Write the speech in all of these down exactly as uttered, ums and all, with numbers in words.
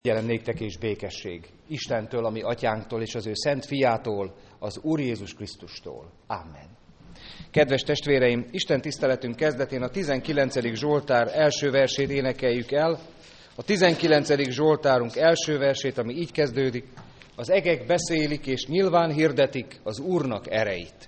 Jelen néktek és békesség Istentől, ami atyánktól és az ő szent fiától, az Úr Jézus Krisztustól. Amen. Kedves testvéreim, Isten tiszteletünk kezdetén a tizenkilencedik Zsoltár első versét énekeljük el. A tizenkilencedik Zsoltárunk első versét, ami így kezdődik: az egek beszélik és nyilván hirdetik az Úrnak ereit.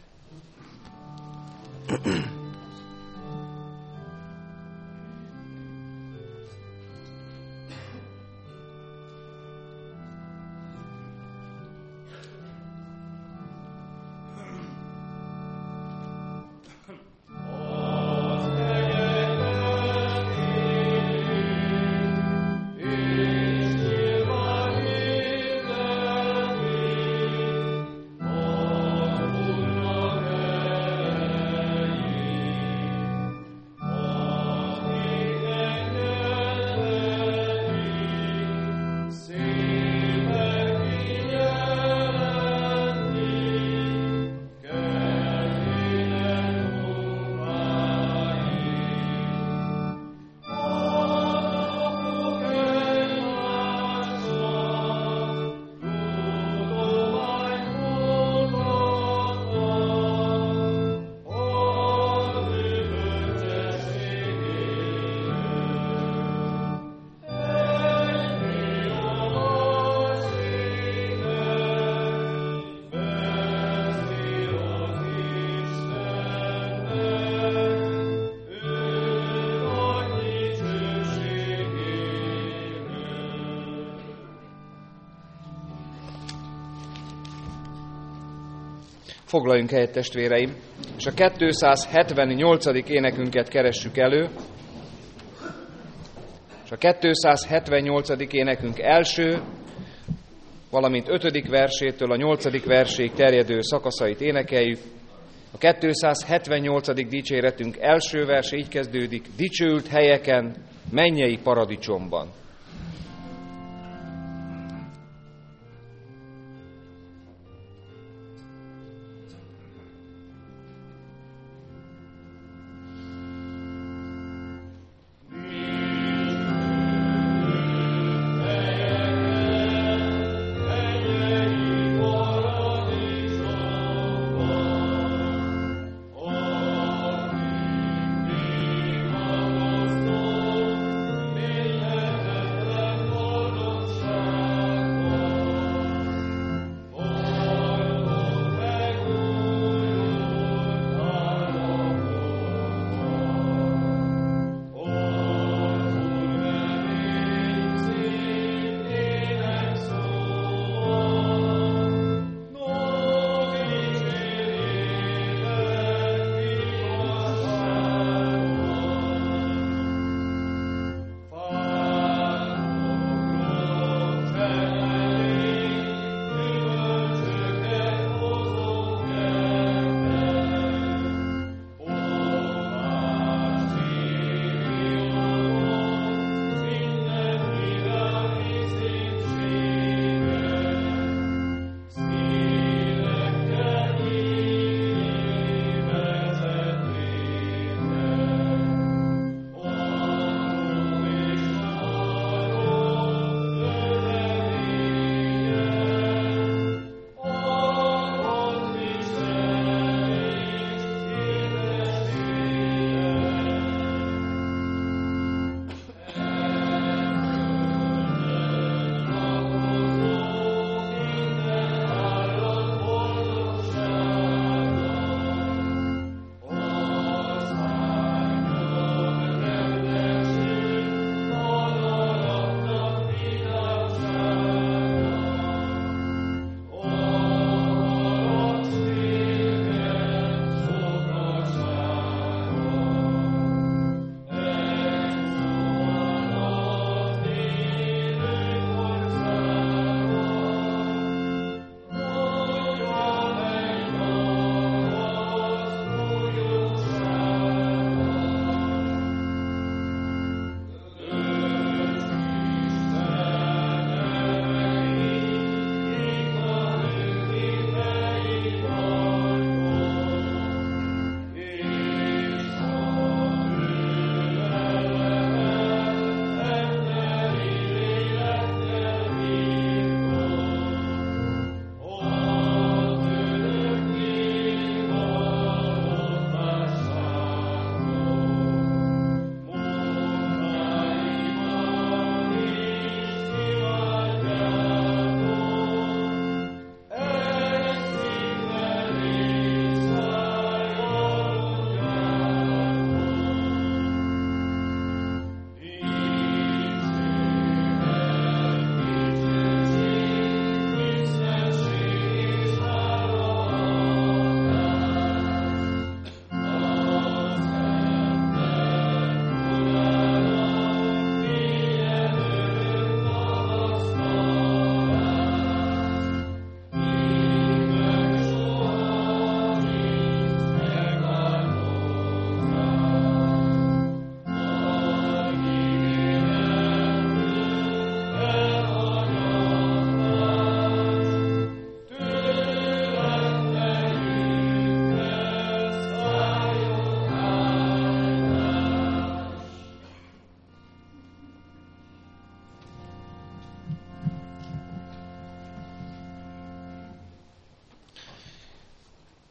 Foglaljunk helyet, testvéreim, és a kétszázhetvennyolcadik énekünket keressük elő, és a kétszázhetvennyolcadik énekünk első, valamint ötödik versétől a nyolcadik verséig terjedő szakaszait énekeljük. A kétszázhetvennyolcadik dicséretünk első verse így kezdődik: dicsőült helyeken, mennyei paradicsomban. Oh,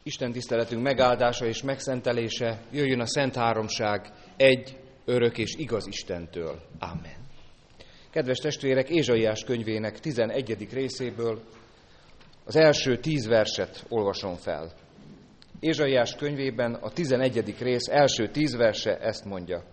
Isten tiszteletünk megáldása és megszentelése jöjjön a Szent Háromság egy, örök és igaz Istentől. Amen. Kedves testvérek, Ézsaiás könyvének tizenegyedik részéből az első tíz verset olvasom fel. Ézsaiás könyvében a tizenegyedik rész első tíz verse ezt mondja.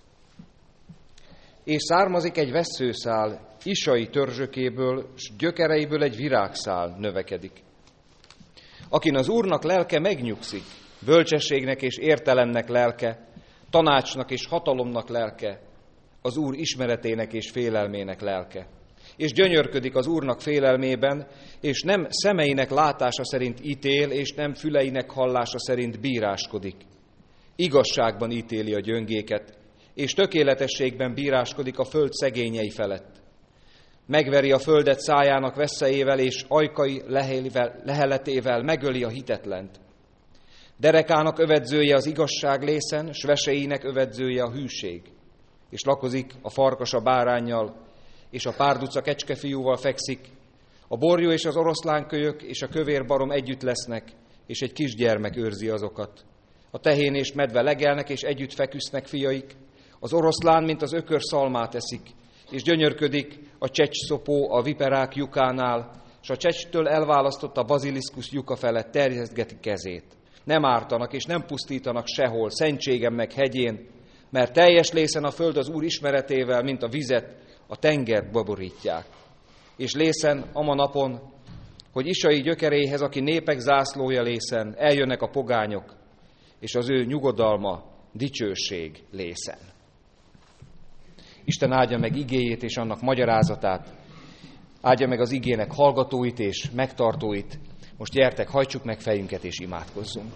És származik egy vesszőszál Isai törzsökéből, s gyökereiből egy virágszál növekedik. Akin az Úrnak lelke megnyugszik, bölcsességnek és értelemnek lelke, tanácsnak és hatalomnak lelke, az Úr ismeretének és félelmének lelke. És gyönyörködik az Úrnak félelmében, és nem szemeinek látása szerint ítél, és nem füleinek hallása szerint bíráskodik. Igazságban ítéli a gyöngéket, és tökéletességben bíráskodik a föld szegényei felett. Megveri a földet szájának veszélyével, és ajkai leheletével megöli a hitetlent. Derekának övedzője az igazság lészen, s veseinek övedzője a hűség. És lakozik a farkas a báránnyal, és a párduca kecskefiúval fekszik. A borjú és az oroszlánkölyök és a kövér barom együtt lesznek, és egy kisgyermek őrzi azokat. A tehén és medve legelnek, és együtt feküsznek fiaik. Az oroszlán, mint az ökör szalmát eszik, és gyönyörködik a csecsszopó a viperák lyukánál, és a csecstől elválasztott a baziliszkusz lyuka felett terjesztgeti kezét. Nem ártanak és nem pusztítanak sehol, szentségem meg hegyén, mert teljes lészen a föld az Úr ismeretével, mint a vizet, a tengert baborítják. És lészen ama napon, hogy Isai gyökeréhez, aki népek zászlója lészen, eljönnek a pogányok, és az ő nyugodalma dicsőség lészen. Isten áldja meg igéjét és annak magyarázatát, áldja meg az igének hallgatóit és megtartóit. Most gyertek, hajtsuk meg fejünket és imádkozzunk.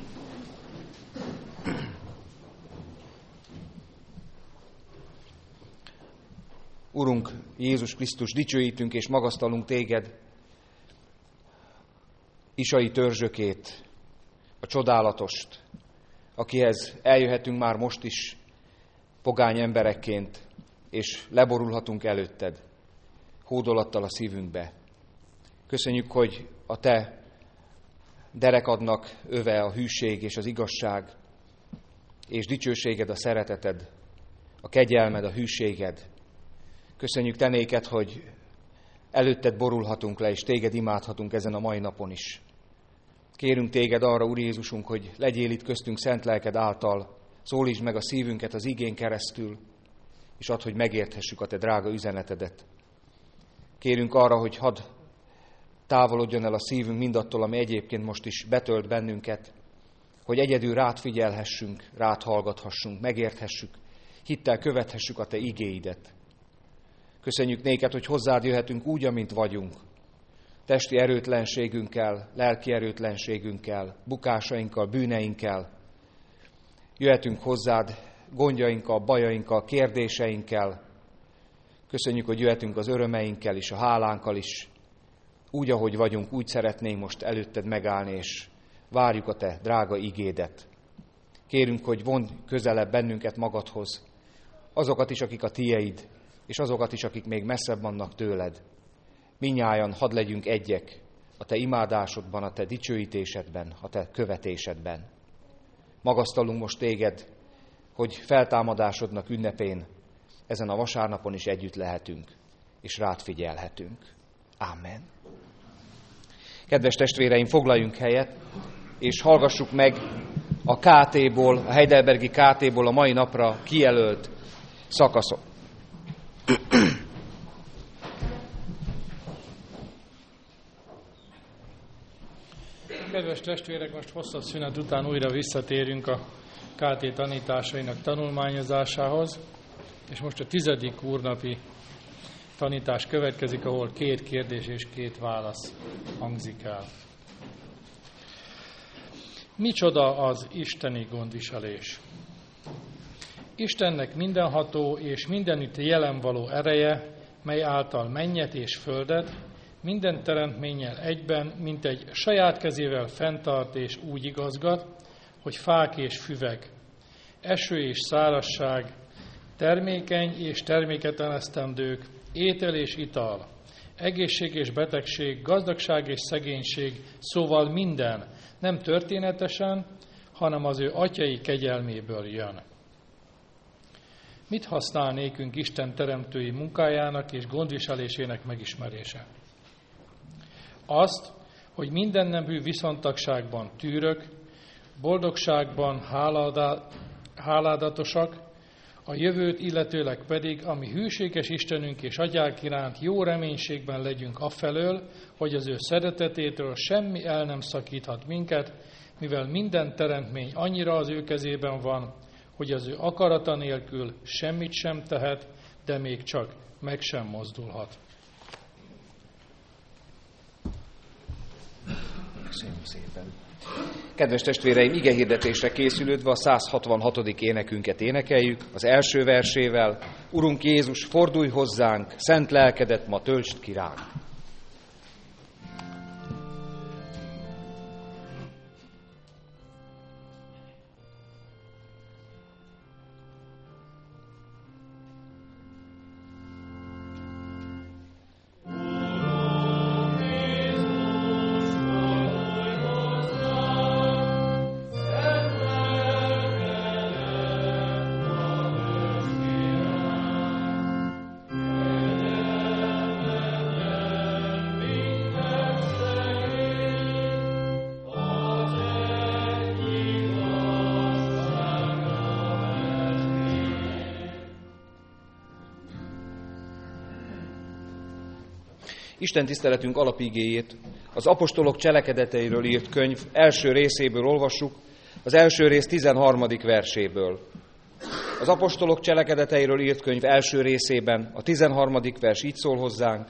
Urunk Jézus Krisztus, dicsőítünk és magasztalunk téged, Isai törzsökét, a csodálatost, akihez eljöhetünk már most is pogány emberekként, és leborulhatunk előtted, hódolattal a szívünkbe. Köszönjük, hogy a te derekadnak öve a hűség és az igazság, és dicsőséged a szereteted, a kegyelmed, a hűséged. Köszönjük te néked, hogy előtted borulhatunk le, és téged imádhatunk ezen a mai napon is. Kérünk téged arra, Úr Jézusunk, hogy legyél itt köztünk szent lelked által, szólítsd meg a szívünket az igén keresztül, és add, hogy megérthessük a te drága üzenetedet. Kérünk arra, hogy hadd távolodjon el a szívünk mindattól, ami egyébként most is betölt bennünket, hogy egyedül rád figyelhessünk, rád hallgathassunk, megérthessük, hittel követhessük a te igéidet. Köszönjük néked, hogy hozzád jöhetünk úgy, amint vagyunk, testi erőtlenségünkkel, lelki erőtlenségünkkel, bukásainkkal, bűneinkkel. Jöhetünk hozzád gondjainkkal, bajainkkal, kérdéseinkkel. Köszönjük, hogy jöhetünk az örömeinkkel és a hálánkkal is. Úgy, ahogy vagyunk, úgy szeretnénk most előtted megállni, és várjuk a te drága igédet. Kérünk, hogy vond közelebb bennünket magadhoz, azokat is, akik a tieid, és azokat is, akik még messzebb vannak tőled. Mindnyájan hadd legyünk egyek a te imádásodban, a te dicsőítésedben, a te követésedben. Magasztalunk most téged, hogy feltámadásodnak ünnepén ezen a vasárnapon is együtt lehetünk, és rád figyelhetünk. Ámen. Kedves testvéreim, foglaljunk helyet, és hallgassuk meg a ká té-ból, a Heidelbergi ká té-ból a mai napra kijelölt szakaszok. Kedves testvérek, most hosszabb szünet után újra visszatérünk a ká té tanításainak tanulmányozásához, és most a tizedik úrnapi tanítás következik, ahol két kérdés és két válasz hangzik el. Micsoda az isteni gondviselés? Istennek mindenható és mindenütt jelen való ereje, mely által mennyet és földet, minden teremtménnyel egyben, mint egy saját kezével fenntart és úgy igazgat, hogy fák és füvek, eső és szárazság, termékeny és terméketlen esztendők, étel és ital, Egészség és betegség, gazdagság és szegénység, szóval minden nem történetesen, hanem az ő atyai kegyelméből jön. Mit használ nékünk Isten teremtői munkájának és gondviselésének megismerése? Azt, hogy mindennemű viszontagságban tűrök, boldogságban háládatosak, a jövőt illetőleg pedig, ami hűséges Istenünk és Atyánk iránt jó reménységben legyünk afelől, hogy az ő szeretetétől semmi el nem szakíthat minket, mivel minden teremtmény annyira az ő kezében van, hogy az ő akarata nélkül semmit sem tehet, de még csak meg sem mozdulhat. Köszönjük szépen! Kedves testvéreim, igehirdetésre készülődve a száz hatvanhatodik énekünket énekeljük, az első versével: Urunk Jézus, fordulj hozzánk, szent lelkedet ma töltsd ki ránk. Isten tiszteletünk alapigéjét az apostolok cselekedeteiről írt könyv első részéből olvassuk, az első rész tizenharmadik verséből. Az apostolok cselekedeteiről írt könyv első részében a tizenharmadik vers így szól hozzánk.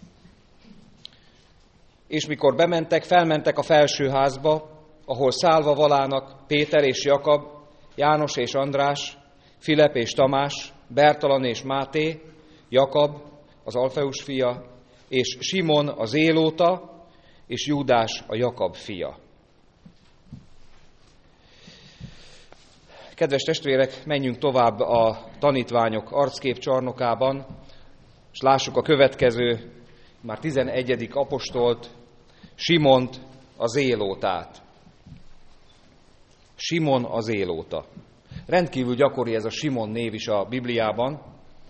És mikor bementek, felmentek a felső házba, ahol szálva valának Péter és Jakab, János és András, Filep és Tamás, Bertalan és Máté, Jakab, az Alfeus fia, és Simon a zélóta, és Júdás a Jakab fia. Kedves testvérek, menjünk tovább a tanítványok arckép csarnokában, és lássuk a következő, már tizenegyedik apostolt, Simont a zélótát. Simon a zélóta. Rendkívül gyakori ez a Simon név is a Bibliában.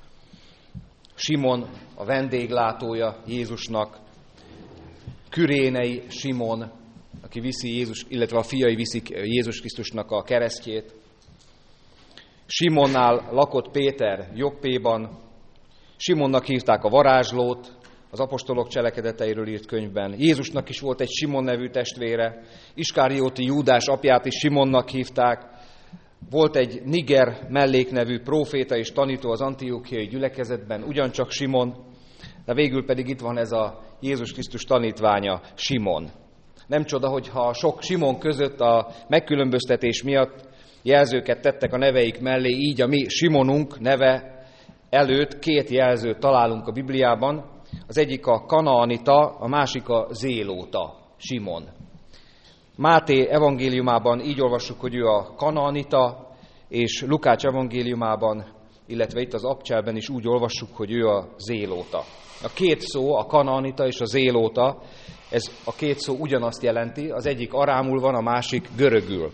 Simon a vendéglátója Jézusnak, Kürénei Simon, aki viszi Jézus, illetve a fiai viszik Jézus Krisztusnak a keresztjét. Simonnál lakott Péter Joppéban, Simonnak hívták a varázslót, az apostolok cselekedeteiről írt könyvben. Jézusnak is volt egy Simon nevű testvére, Iskárióti Júdás apját is Simonnak hívták, volt egy Niger melléknevű próféta és tanító az antiókiai gyülekezetben, ugyancsak Simon, de végül pedig itt van ez a Jézus Krisztus tanítványa, Simon. Nem csoda, hogyha sok Simon között a megkülönböztetés miatt jelzőket tettek a neveik mellé, így a mi Simonunk neve előtt két jelzőt találunk a Bibliában. Az egyik a kanaanita, a másik a zélóta, Simon. Máté evangéliumában így olvassuk, hogy ő a kanaanita, és Lukács evangéliumában, illetve itt az Abcselben is úgy olvassuk, hogy ő a zélóta. A két szó, a kanaanita és a zélóta, ez a két szó ugyanazt jelenti, az egyik arámul van, a másik görögül.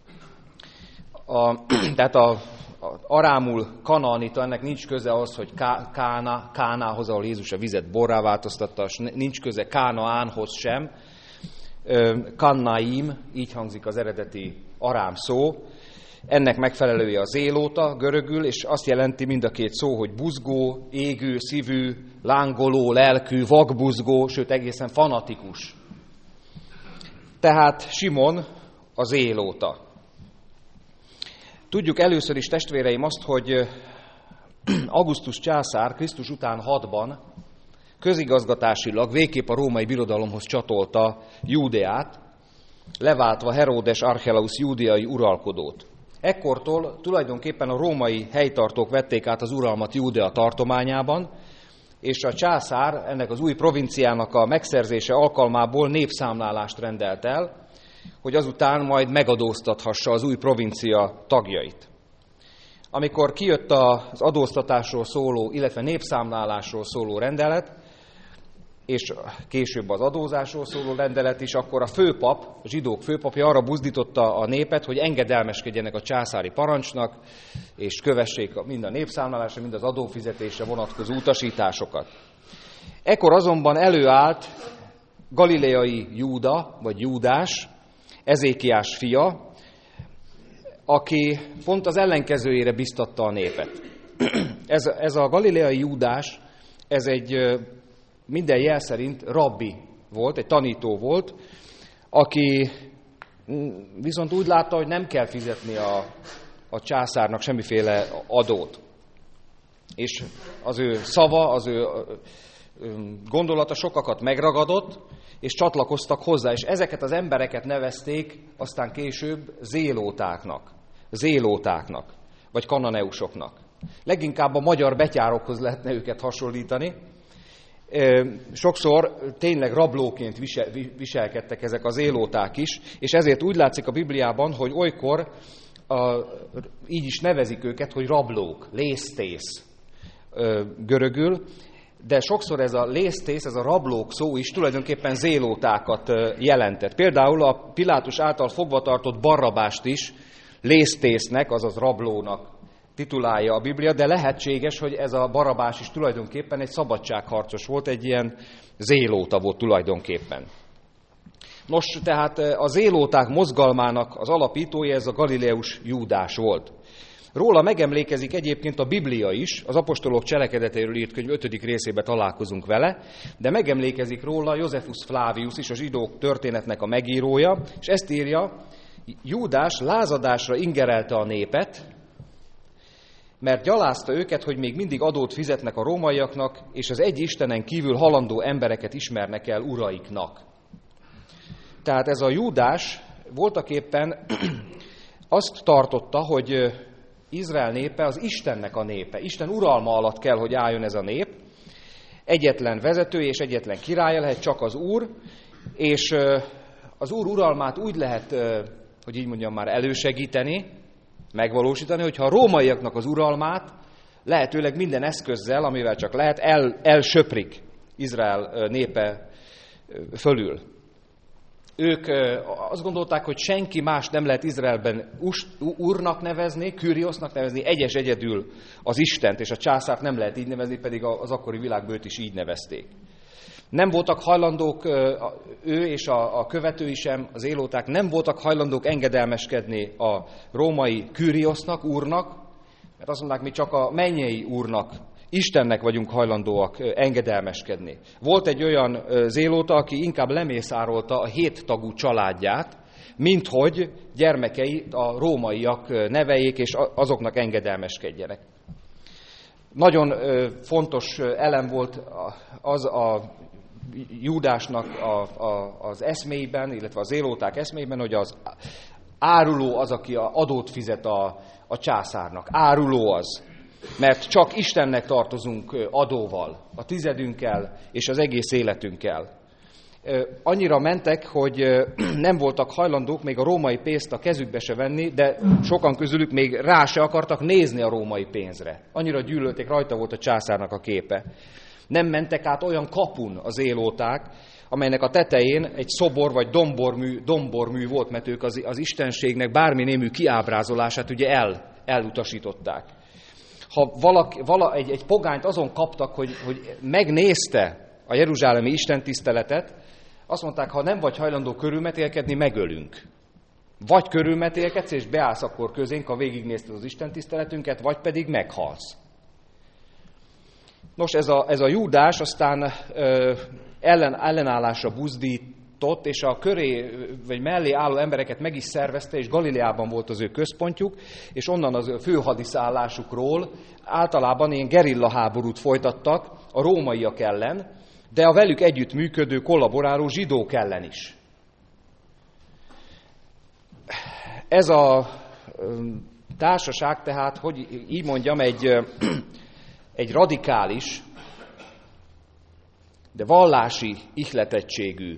A, tehát a, a arámul kanaanita, ennek nincs köze az, hogy ká, kána, Kánához, ahol Jézus a vizet borrá változtatta, nincs köze Kánaánhoz sem. Kannaim, így hangzik az eredeti arám szó. Ennek megfelelője a zélóta görögül, és azt jelenti mind a két szó, hogy buzgó, égő, szívű, lángoló, lelkű, vakbuzgó, sőt egészen fanatikus. Tehát Simon a zélóta. Tudjuk először is, testvéreim, azt, hogy Augustus császár Krisztus után hatban közigazgatásilag végképp a római birodalomhoz csatolta Júdeát, leváltva Heródes Archelaus júdeai uralkodót. Ekkortól tulajdonképpen a római helytartók vették át az uralmat Júdea tartományában, és a császár ennek az új provinciának a megszerzése alkalmából népszámlálást rendelt el, hogy azután majd megadóztathassa az új provincia tagjait. Amikor kijött az adóztatásról szóló, illetve népszámlálásról szóló rendelet, és később az adózásról szóló rendelet is, akkor a főpap, a zsidók főpapja arra buzdította a népet, hogy engedelmeskedjenek a császári parancsnak, és kövessék mind a népszámlálásra, mind az adófizetésre vonatkozó utasításokat. Ekkor azonban előállt galileai Júda, vagy Júdás, Ezékiás fia, aki pont az ellenkezőjére biztatta a népet. Ez, ez a galileai Júdás, ez egy minden jel szerint rabbi volt, egy tanító volt, aki viszont úgy látta, hogy nem kell fizetni a, a császárnak semmiféle adót. És az ő szava, az ő gondolata sokakat megragadott, és csatlakoztak hozzá, és ezeket az embereket nevezték aztán később zélótáknak, zélótáknak, vagy kananeusoknak. Leginkább a magyar betyárokhoz lehetne őket hasonlítani. Sokszor tényleg rablóként visel, viselkedtek ezek az zélóták is, és ezért úgy látszik a Bibliában, hogy olykor a, így is nevezik őket, hogy rablók, lésztész görögül, de sokszor ez a lésztész, ez a rablók szó is tulajdonképpen zélótákat jelentett. Például a Pilátus által fogvatartott Barrabást is lésztésznek, azaz rablónak titulálja a Biblia, de lehetséges, hogy ez a Barrabás is tulajdonképpen egy szabadságharcos volt, egy ilyen zélóta volt tulajdonképpen. Nos, tehát a zélóták mozgalmának az alapítója ez a galileus Júdás volt. Róla megemlékezik egyébként a Biblia is, az apostolok cselekedetéről írt könyv ötödik részében találkozunk vele, de megemlékezik róla Josephus Flavius is, a zsidók történetnek a megírója, és ezt írja, Júdás lázadásra ingerelte a népet, mert gyalázta őket, hogy még mindig adót fizetnek a rómaiaknak, és az egy Istenen kívül halandó embereket ismernek el uraiknak. Tehát ez a Júdás voltaképpen azt tartotta, hogy Izrael népe az Istennek a népe. Isten uralma alatt kell, hogy álljon ez a nép. Egyetlen vezetője és egyetlen királya lehet csak az Úr, és az Úr uralmát úgy lehet, hogy így mondjam már, elősegíteni, megvalósítani, hogyha a rómaiaknak az uralmát lehetőleg minden eszközzel, amivel csak lehet, el, elsöprik Izrael népe fölül. Ők azt gondolták, hogy senki más nem lehet Izraelben úrnak nevezni, Küriosznak nevezni, egyes egyedül az Istent, és a császárt nem lehet így nevezni, pedig az akkori világban őt is így nevezték. Nem voltak hajlandók, ő és a, a követői sem, az élóták nem voltak hajlandók engedelmeskedni a római Küriosznak, úrnak, mert azt mondták, mi csak a mennyei úrnak, Istennek vagyunk hajlandóak engedelmeskedni. Volt egy olyan zélóta, aki inkább lemészárolta a hét tagú családját, minthogy gyermekei a rómaiak neveljék, és azoknak engedelmeskedjenek. Nagyon fontos elem volt az a Júdásnak a, a, az eszméiben, illetve az zélóták eszméiben, hogy az áruló az, aki adót fizet a, a császárnak. Áruló az. Mert csak Istennek tartozunk adóval, a tizedünkkel és az egész életünkkel. Annyira mentek, hogy nem voltak hajlandók még a római pénzt a kezükbe se venni, de sokan közülük még rá se akartak nézni a római pénzre. Annyira gyűlölték, rajta volt a császárnak a képe. Nem mentek át olyan kapun az zélóták, amelynek a tetején egy szobor vagy dombormű, dombormű volt, mert ők az, az istenségnek bármi némű kiábrázolását ugye el, elutasították. Ha valaki, vala, egy, egy pogányt azon kaptak, hogy, hogy megnézte a jeruzsálemi istentiszteletet, azt mondták, ha nem vagy hajlandó körülmetélkedni, megölünk. Vagy körülmetélkedsz, és beállsz akkor közénk, ha végignézted az istentiszteletünket, vagy pedig meghalsz. Nos, ez a, ez a Júdás aztán ö, ellen, ellenállásra buzdított, és a köré, vagy mellé álló embereket meg is szervezte, és Galileában volt az ő központjuk, és onnan az ő főhadiszállásukról általában ilyen gerillaháborút folytattak a rómaiak ellen, de a velük együtt működő, kollaboráló zsidók ellen is. Ez a társaság tehát, hogy így mondjam, egy, egy radikális, de vallási ihletettségű,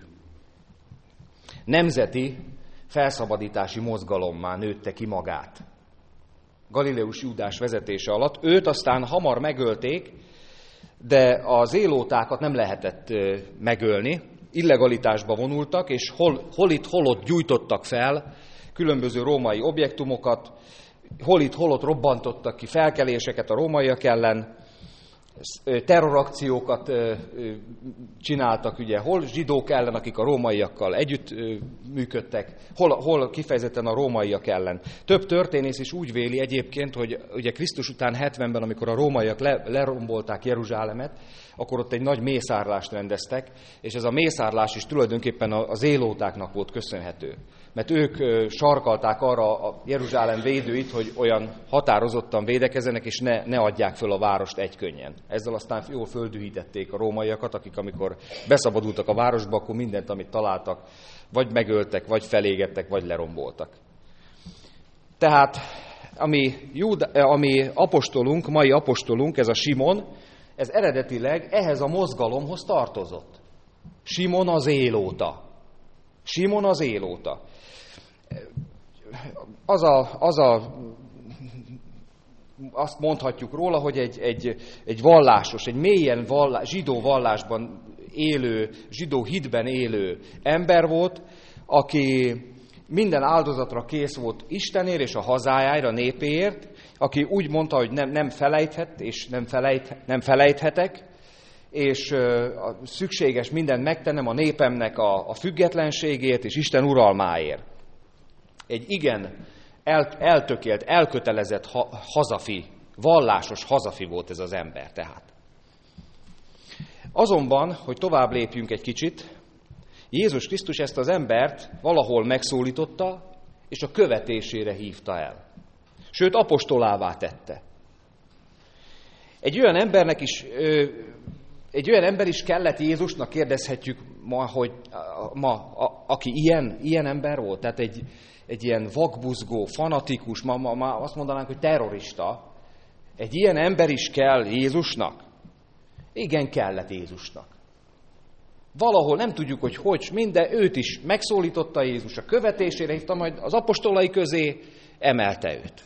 nemzeti felszabadítási mozgalommá nőtte ki magát. Galileus Júdás vezetése alatt. Őt aztán hamar megölték, de az zélótákat nem lehetett megölni, illegalitásba vonultak, és hol, hol itt, hol ott gyújtottak fel különböző római objektumokat, hol itt, hol ott robbantottak ki felkeléseket a rómaiak ellen, terrorakciókat csináltak, ugye, hol zsidók ellen, akik a rómaiakkal együtt működtek, hol, hol kifejezetten a rómaiak ellen. Több történész is úgy véli egyébként, hogy ugye Krisztus után hetvenben, amikor a rómaiak le, lerombolták Jeruzsálemet, akkor ott egy nagy mészárlást rendeztek, és ez a mészárlás is tulajdonképpen a zélótáknak volt köszönhető. Mert ők sarkalták arra a Jeruzsálem védőit, hogy olyan határozottan védekezzenek, és ne, ne adják föl a várost egykönnyen. Ezzel aztán jól földühítették a rómaiakat, akik amikor beszabadultak a városba, akkor mindent, amit találtak, vagy megöltek, vagy felégettek, vagy leromboltak. Tehát, ami, Júda, ami apostolunk, mai apostolunk, ez a Simon, ez eredetileg ehhez a mozgalomhoz tartozott. Simon az élóta. Simon az élóta. Az a, az a, azt mondhatjuk róla, hogy egy, egy, egy vallásos, egy mélyen vallás, zsidó vallásban élő, zsidó hitben élő ember volt, aki minden áldozatra kész volt Istenért és a hazájáért, a népéért, aki úgy mondta, hogy nem, nem felejthet, és nem, felejt, nem felejthetek, és szükséges mindent megtennem a népemnek a, a függetlenségért és Isten uralmáért. Egy igen el, eltökélt, elkötelezett ha, hazafi, vallásos hazafi volt ez az ember tehát. Azonban, hogy tovább lépjünk egy kicsit, Jézus Krisztus ezt az embert valahol megszólította, és a követésére hívta el. Sőt, apostolává tette. Egy olyan embernek is, egy olyan ember is kellett Jézusnak, kérdezhetjük ma, hogy ma, a, aki ilyen, ilyen ember volt, tehát egy, egy ilyen vakbuzgó, fanatikus, ma, ma, ma azt mondanánk, hogy terrorista. Egy ilyen ember is kell Jézusnak? Igen, kellett Jézusnak. Valahol nem tudjuk, hogy hogy, minden, őt is megszólította Jézus, a követésére hívta, majd az apostolai közé emelte őt.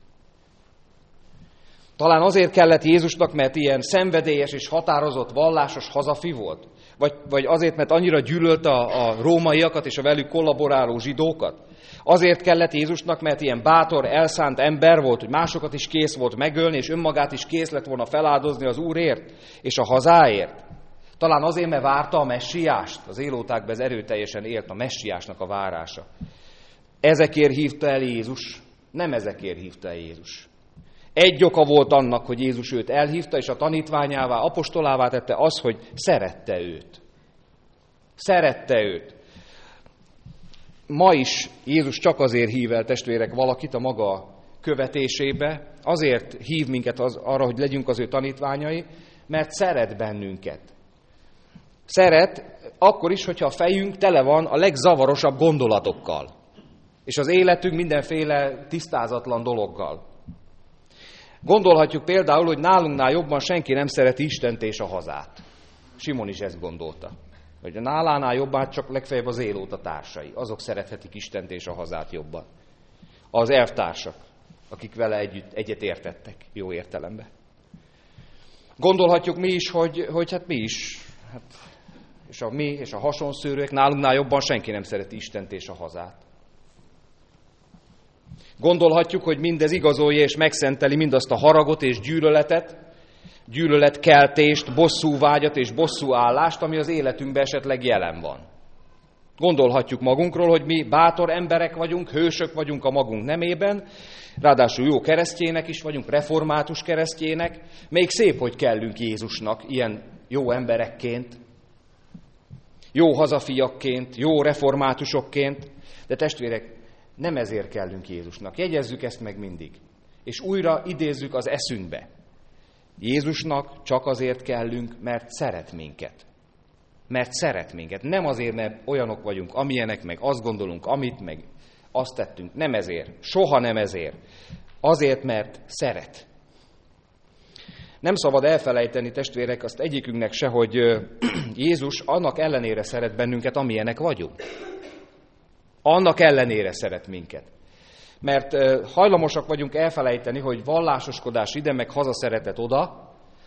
Talán azért kellett Jézusnak, mert ilyen szenvedélyes és határozott, vallásos hazafi volt? Vagy, vagy azért, mert annyira gyűlölte a, a rómaiakat és a velük kollaboráló zsidókat? Azért kellett Jézusnak, mert ilyen bátor, elszánt ember volt, hogy másokat is kész volt megölni, és önmagát is kész lett volna feláldozni az Úrért és a hazáért? Talán azért, mert várta a messiást, az élótákban ez erőteljesen élt a messiásnak a várása. Ezekért hívta el Jézus, nem ezekért hívta el Jézus. Egy oka volt annak, hogy Jézus őt elhívta, és a tanítványává, apostolává tette az, hogy szerette őt. Szerette őt. Ma is Jézus csak azért hív el, testvérek, valakit a maga követésébe, azért hív minket az, arra, hogy legyünk az ő tanítványai, mert szeret bennünket. Szeret akkor is, hogyha a fejünk tele van a legzavarosabb gondolatokkal, és az életünk mindenféle tisztázatlan dologgal. Gondolhatjuk például, hogy nálunknál jobban senki nem szereti Istent és a hazát. Simon is ezt gondolta. Hogy a nálánál jobban csak legfeljebb az élóta társai. Azok szerethetik Istent és a hazát jobban. Az elvtársak, akik vele együtt, egyet értettek, jó értelemben. Gondolhatjuk mi is, hogy, hogy hát mi is, hát, és a mi és a hasonszőrűek, nálunknál jobban senki nem szereti Istent és a hazát. Gondolhatjuk, hogy mindez igazolja és megszenteli mindazt a haragot és gyűlöletet, gyűlöletkeltést, bosszúvágyat és bosszúállást, ami az életünkben esetleg jelen van. Gondolhatjuk magunkról, hogy mi bátor emberek vagyunk, hősök vagyunk a magunk nemében, ráadásul jó keresztjének is vagyunk, református keresztjének, még szép, hogy kellünk Jézusnak ilyen jó emberekként, jó hazafiakként, jó reformátusokként, de testvérek, nem ezért kellünk Jézusnak. Jegyezzük ezt meg mindig. És újra idézzük az eszünkbe. Jézusnak csak azért kellünk, mert szeret minket. Mert szeret minket. Nem azért, mert olyanok vagyunk, amilyenek, meg azt gondolunk, amit, meg azt tettünk. Nem ezért. Soha nem ezért. Azért, mert szeret. Nem szabad elfelejteni, testvérek, azt egyikünknek se, hogy Jézus annak ellenére szeret bennünket, amilyenek vagyunk. Annak ellenére szeret minket. Mert hajlamosak vagyunk elfelejteni, hogy vallásoskodás ide, meg hazaszeretet oda,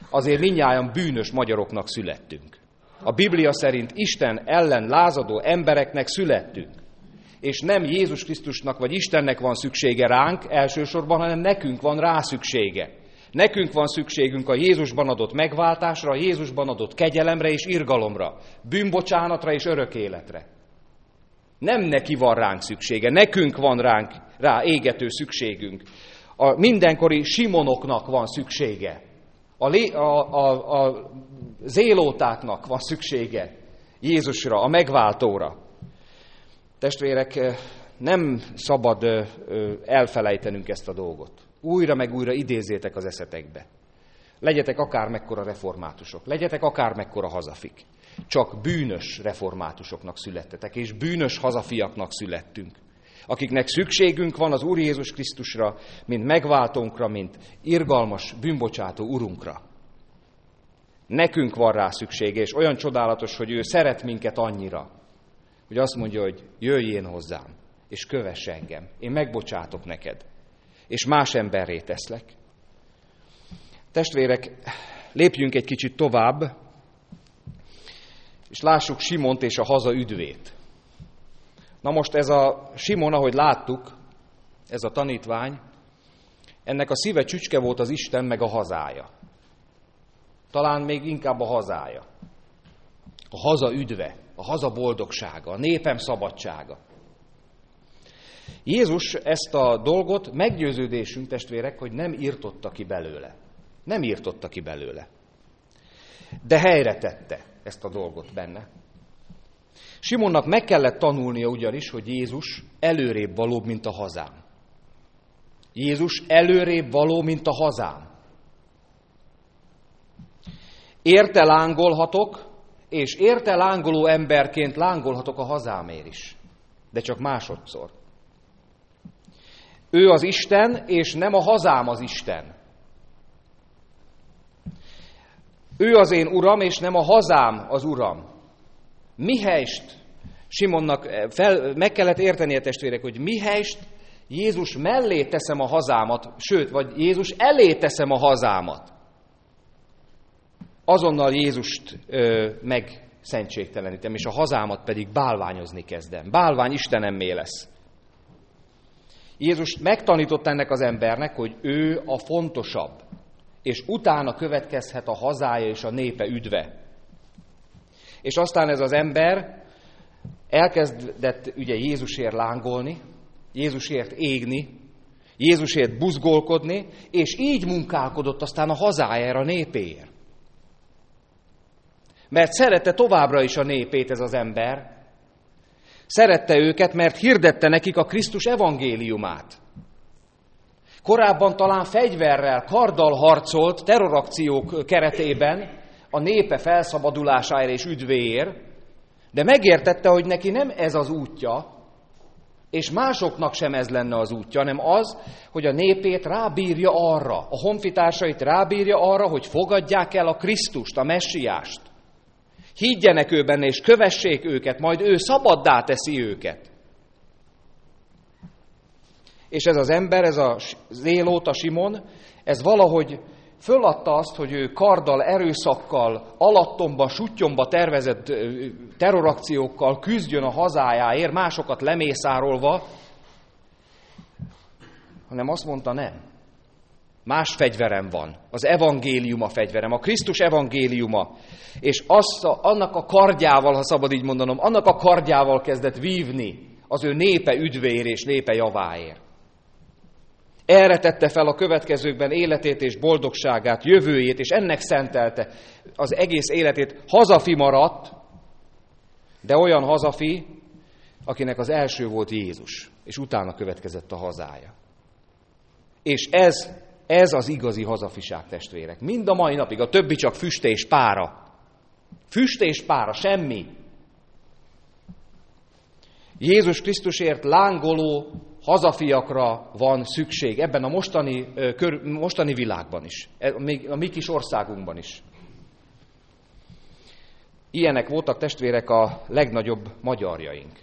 azért mindnyájan bűnös magyaroknak születtünk. A Biblia szerint Isten ellen lázadó embereknek születtünk. És nem Jézus Krisztusnak vagy Istennek van szüksége ránk elsősorban, hanem nekünk van rá szüksége. Nekünk van szükségünk a Jézusban adott megváltásra, a Jézusban adott kegyelemre és irgalomra, bűnbocsánatra és örök életre. Nem neki van ránk szüksége, nekünk van ránk rá égető szükségünk. A mindenkori Simonoknak van szüksége, a, lé, a, a, a zélótáknak van szüksége Jézusra, a megváltóra. Testvérek, nem szabad elfelejtenünk ezt a dolgot. Újra meg újra idézzétek az eszetekbe. Legyetek akármekkora reformátusok, legyetek akármekkora hazafik. Csak bűnös reformátusoknak születtetek, és bűnös hazafiaknak születtünk. Akiknek szükségünk van az Úr Jézus Krisztusra, mint megváltónkra, mint irgalmas, bűnbocsátó Urunkra. Nekünk van rá szüksége, és olyan csodálatos, hogy ő szeret minket annyira, hogy azt mondja, hogy jöjjél hozzám, és kövess engem, én megbocsátok neked, és más emberré teszlek. Testvérek, lépjünk egy kicsit tovább, és lássuk Simont és a haza üdvét. Na most ez a Simon, ahogy láttuk, ez a tanítvány, ennek a szíve csücske volt az Isten meg a hazája. Talán még inkább a hazája. A haza üdve, a haza boldogsága, a népem szabadsága. Jézus ezt a dolgot, meggyőződésünk, testvérek, hogy nem írtotta ki belőle. Nem írtotta ki belőle. De helyre tette ezt a dolgot benne. Simonnak meg kellett tanulnia ugyanis, hogy Jézus előrébb valóbb, mint a hazám. Jézus előrébb való, mint a hazám. Érte lángolhatok, és érte lángoló emberként lángolhatok a hazámért is. De csak másodszor. Ő az Isten, és nem a hazám az Isten. Ő az én Uram, és nem a hazám az Uram. Mihelyst, Simonnak fel, meg kellett értenie, testvérek, hogy mihelyst Jézus mellé teszem a hazámat, sőt, vagy Jézus elé teszem a hazámat, azonnal Jézust ö, megszentségtelenítem, és a hazámat pedig bálványozni kezdem. Bálvány Istenemmé lesz. Jézus megtanította ennek az embernek, hogy ő a fontosabb, és utána következhet a hazája és a népe üdve. És aztán ez az ember elkezdett ugye Jézusért lángolni, Jézusért égni, Jézusért buzgolkodni, és így munkálkodott aztán a hazájára, a népéért. Mert szerette továbbra is a népét ez az ember. Szerette őket, mert hirdette nekik a Krisztus evangéliumát. Korábban talán fegyverrel, karddal harcolt terrorakciók keretében a népe felszabadulásáért és üdvéért, de megértette, hogy neki nem ez az útja, és másoknak sem ez lenne az útja, hanem az, hogy a népét rábírja arra, a honfitársait rábírja arra, hogy fogadják el a Krisztust, a Messiást. Higgyenek ő benne, és kövessék őket, majd ő szabaddá teszi őket. És ez az ember, ez a zélóta Simon, ez valahogy föladta azt, hogy ő karddal, erőszakkal, alattomba, suttyomba tervezett terrorakciókkal küzdjön a hazájáért, másokat lemészárolva, hanem azt mondta, nem. Más fegyverem van. Az evangélium a fegyverem, a Krisztus evangéliuma. És azt a, annak a kardjával, ha szabad így mondanom, annak a kardjával kezdett vívni az ő népe üdvéért és népe javáért. Erre tette fel a következőkben életét és boldogságát, jövőjét, és ennek szentelte az egész életét. Hazafi maradt, de olyan hazafi, akinek az első volt Jézus, és utána következett a hazája. És ez, ez az igazi hazafiság, testvérek. Mind a mai napig, a többi csak füst és pára. Füst és pára, semmi. Jézus Krisztusért lángoló hazafiakra van szükség ebben a mostani, kör, mostani világban is, a mi kis országunkban is. Ilyenek voltak, testvérek, a legnagyobb magyarjaink.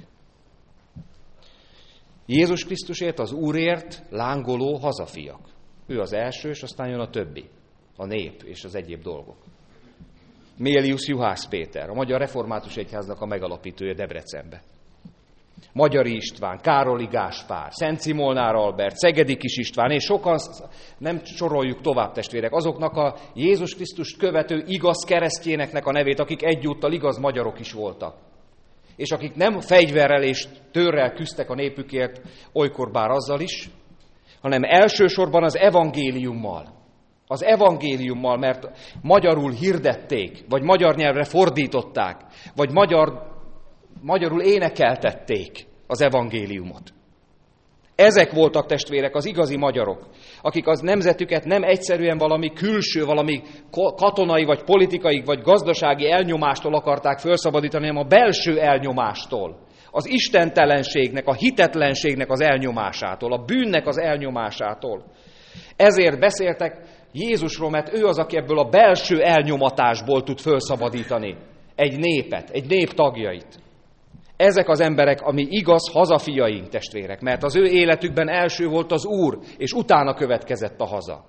Jézus Krisztusért, az Úrért lángoló hazafiak. Ő az első, és aztán jön a többi. a nép és az egyéb dolgok. Mélius Juhász Péter, a Magyar Református Egyháznak a megalapítója Debrecenbe. Magyari István, Károli Gáspár, Szent Szimolnár Albert, Szegedi Kis István, és sokan, nem soroljuk tovább, testvérek, azoknak a Jézus Krisztust követő igaz keresztjéneknek a nevét, akik egyúttal igaz magyarok is voltak. És akik nem fegyverrel és tőrrel küzdtek a népükért, olykor bár azzal is, hanem elsősorban az evangéliummal. Az evangéliummal, mert magyarul hirdették, vagy magyar nyelvre fordították, vagy magyar, magyarul énekeltették az evangéliumot. Ezek voltak, testvérek, az igazi magyarok, akik az nemzetüket nem egyszerűen valami külső, valami katonai, vagy politikai, vagy gazdasági elnyomástól akarták felszabadítani, hanem a belső elnyomástól, az istentelenségnek, a hitetlenségnek az elnyomásától, a bűnnek az elnyomásától. Ezért beszéltek Jézusról, mert ő az, aki ebből a belső elnyomatásból tud felszabadítani egy népet, egy nép tagjait. Ezek az emberek, ami igaz, hazafiaink, testvérek, mert az ő életükben első volt az Úr, és utána következett a haza.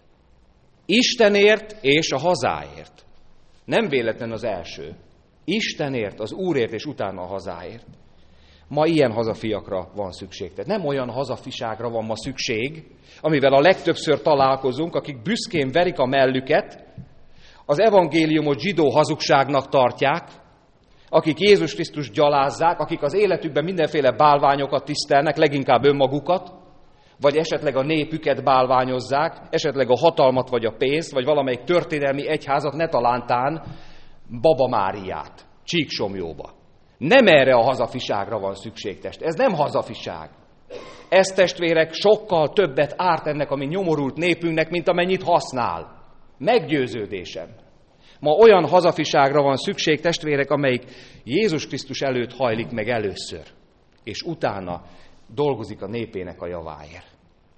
Istenért és a hazáért. Nem véletlen az első. Istenért, az Úrért, és utána a hazáért. Ma ilyen hazafiakra van szükség. Tehát nem olyan hazafiságra van ma szükség, amivel a legtöbbször találkozunk, akik büszkén verik a mellüket, az evangéliumot zsidó hazugságnak tartják, akik Jézus Krisztust gyalázzák, akik az életükben mindenféle bálványokat tisztelnek, leginkább önmagukat, vagy esetleg a népüket bálványozzák, esetleg a hatalmat vagy a pénzt, vagy valamelyik történelmi egyházat, ne talántán Baba Máriát, Csíksomjóba. Nem erre a hazafiságra van szükség, test. Ez nem hazafiság. Ez, testvérek, sokkal többet árt ennek a mi nyomorult népünknek, mint amennyit használ. Meggyőződésem. Ma olyan hazafiságra van szükség, testvérek, amelyik Jézus Krisztus előtt hajlik meg először, és utána dolgozik a népének a javáért.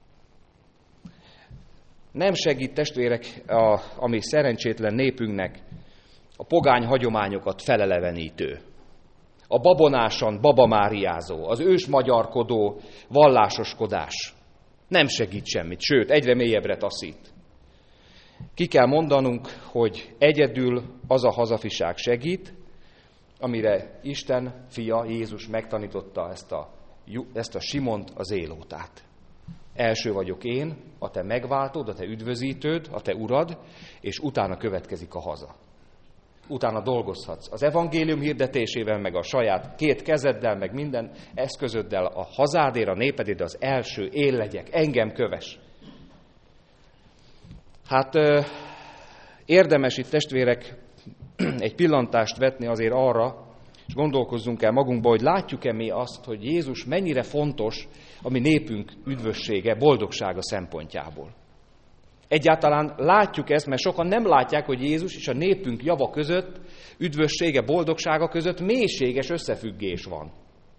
Nem segít, testvérek, a, ami szerencsétlen népünknek a pogány hagyományokat felelevenítő, a babonásan babamáriázó, az ősmagyarkodó vallásoskodás. Nem segít semmit, sőt, egyre mélyebbre taszít. Ki kell mondanunk, hogy egyedül az a hazafiság segít, amire Isten fia Jézus megtanította ezt a, ezt a Simont, az élótát. Első vagyok én, a te megváltód, a te üdvözítőd, a te urad, és utána következik a haza. Utána dolgozhatsz az evangélium hirdetésével, meg a saját két kezeddel, meg minden eszközöddel a hazádért, a népedért, az első én legyek, engem kövess. Hát érdemes itt, testvérek, egy pillantást vetni azért arra, és gondolkozzunk el magunkba, hogy látjuk-e mi azt, hogy Jézus mennyire fontos a mi népünk üdvössége, boldogsága szempontjából. Egyáltalán látjuk ezt, mert sokan nem látják, hogy Jézus és a népünk java között, üdvössége, boldogsága között mélységes összefüggés van.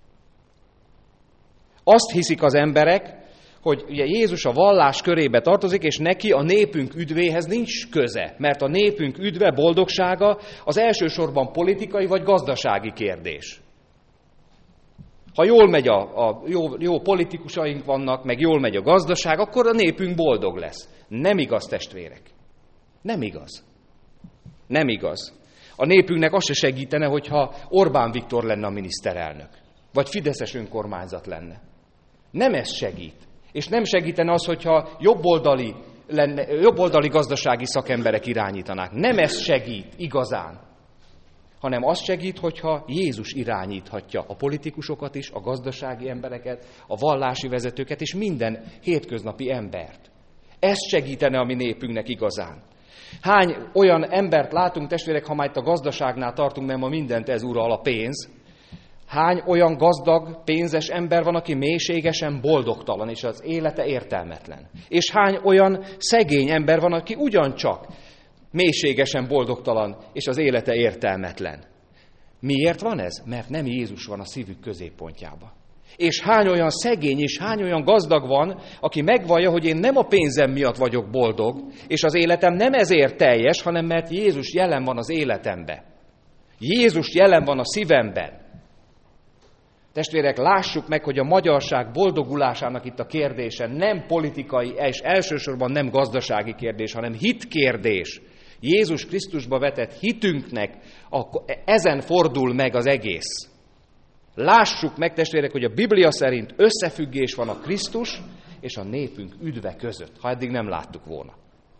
Azt hiszik az emberek, hogy ugye Jézus a vallás körébe tartozik, és neki a népünk üdvéhez nincs köze, mert a népünk üdve, boldogsága az elsősorban politikai vagy gazdasági kérdés. Ha jól megy a, a jó, jó politikusaink vannak, meg jól megy a gazdaság, akkor a népünk boldog lesz. Nem igaz, testvérek. Nem igaz. Nem igaz. A népünknek az se segítene, hogyha Orbán Viktor lenne a miniszterelnök, vagy fideszes önkormányzat lenne. Nem ez segít. És nem segítene az, hogyha jobboldali, lenne, jobboldali gazdasági szakemberek irányítanák. Nem ez segít igazán, hanem az segít, hogyha Jézus irányíthatja a politikusokat is, a gazdasági embereket, a vallási vezetőket és minden hétköznapi embert. Ez segítene a mi népünknek igazán. Hány olyan embert látunk, testvérek, ha már itt a gazdaságnál tartunk, mert ma mindent ez ural, a pénz. Hány olyan gazdag, pénzes ember van, aki mélységesen boldogtalan, és az élete értelmetlen. És hány olyan szegény ember van, aki ugyancsak mélységesen boldogtalan, és az élete értelmetlen. Miért van ez? Mert nem Jézus van a szívük középpontjában. És hány olyan szegény, és hány olyan gazdag van, aki megvallja, hogy én nem a pénzem miatt vagyok boldog, és az életem nem ezért teljes, hanem mert Jézus jelen van az életemben. Jézus jelen van a szívemben. Testvérek, lássuk meg, hogy a magyarság boldogulásának itt a kérdése nem politikai, és elsősorban nem gazdasági kérdés, hanem hitkérdés. Jézus Krisztusba vetett hitünknek ezen fordul meg az egész. Lássuk meg, testvérek, hogy a Biblia szerint összefüggés van a Krisztus és a népünk üdve között, ha eddig nem láttuk volna.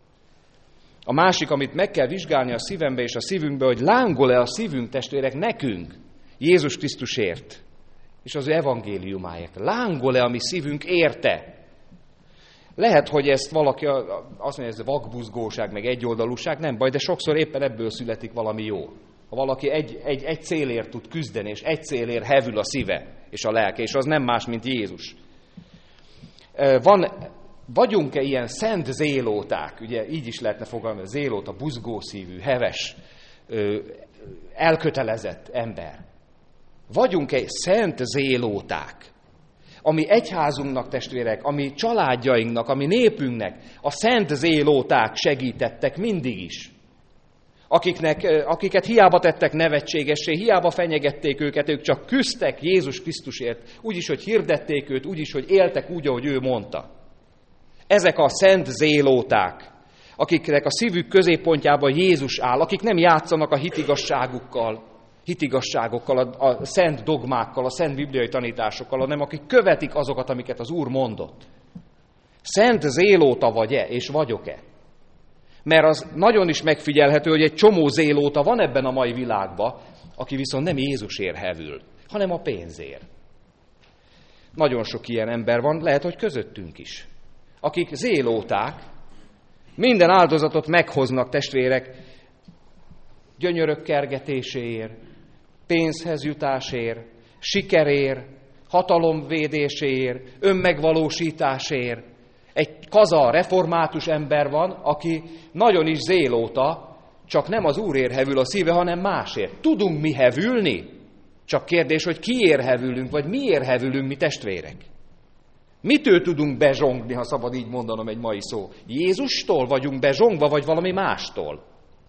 A másik, amit meg kell vizsgálni a szívembe és a szívünkbe, hogy lángol-e a szívünk, testvérek, nekünk Jézus Krisztusért és az ő evangéliumáért. Lángol-e a mi szívünk érte? Lehet, hogy ezt valaki azt mondja, ez vakbuzgóság, meg egyoldalúság, nem baj, de sokszor éppen ebből születik valami jó. Ha valaki egy, egy, egy célért tud küzdeni, és egy célért hevül a szíve és a lelke, és az nem más, mint Jézus. Van, vagyunk-e ilyen szent zélóták? Ugye így is lehetne fogalmazni, zélóta, buzgószívű, heves, elkötelezett ember. Vagyunk-e szent zélóták? Ami egyházunknak, testvérek, ami családjainknak, ami népünknek a szent zélóták segítettek mindig is. Akiknek, akiket hiába tettek nevetségessé, hiába fenyegették őket, ők csak küzdtek Jézus Krisztusért, úgyis, hogy hirdették őt, úgyis, hogy éltek úgy, ahogy ő mondta. Ezek a szent zélóták, akiknek a szívük középpontjában Jézus áll, akik nem játszanak a hitigasságukkal, hitigasságokkal, a, a szent dogmákkal, a szent bibliai tanításokkal, hanem akik követik azokat, amiket az Úr mondott. Szent zélóta vagy-e, és vagyok-e? Mert az nagyon is megfigyelhető, hogy egy csomó zélóta van ebben a mai világban, aki viszont nem Jézusért hevül, hanem a pénzért. Nagyon sok ilyen ember van, lehet, hogy közöttünk is, akik zélóták, minden áldozatot meghoznak, testvérek, gyönyörök kergetéséért, pénzhez jutásért, sikerér, hatalomvédéséért, önmegvalósításért. Egy kaza református ember van, aki nagyon is zélóta, csak nem az Úrért hevül a szíve, hanem másért. Tudunk mi hevülni? Csak kérdés, hogy kiért hevülünk, vagy miért hevülünk mi, testvérek? Mitől tudunk bezsongni, ha szabad így mondanom egy mai szó? Jézustól vagyunk bezsongva, vagy valami mástól?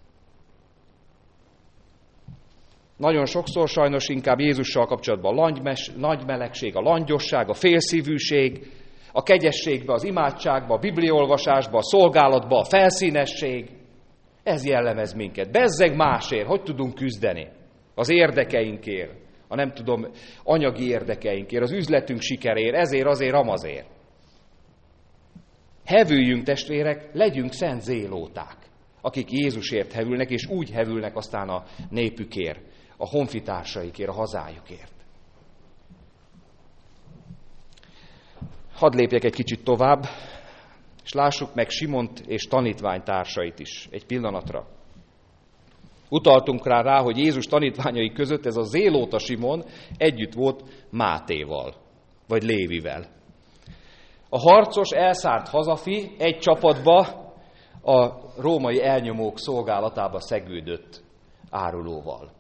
Nagyon sokszor sajnos inkább Jézussal kapcsolatban a langymes, nagy melegség, a langyosság, a félszívűség, a kegyességbe, az imádságba, a bibliaolvasásba, a szolgálatba, a felszínesség. Ez jellemez minket. Bezzeg másért, hogy tudunk küzdeni? Az érdekeinkért, a nem tudom, anyagi érdekeinkért, az üzletünk sikeréért, ezért, azért, amazért. Hevüljünk, testvérek, legyünk szent zélóták, akik Jézusért hevülnek, és úgy hevülnek aztán a népükért, a honfitársaikért, a hazájukért. Hadd lépjek egy kicsit tovább, és lássuk meg Simont és tanítványtársait is egy pillanatra. Utaltunk rá, rá, hogy Jézus tanítványai között ez a zélóta Simon együtt volt Mátéval, vagy Lévivel. A harcos, elszárt hazafi egy csapatba a római elnyomók szolgálatába szegődött árulóval.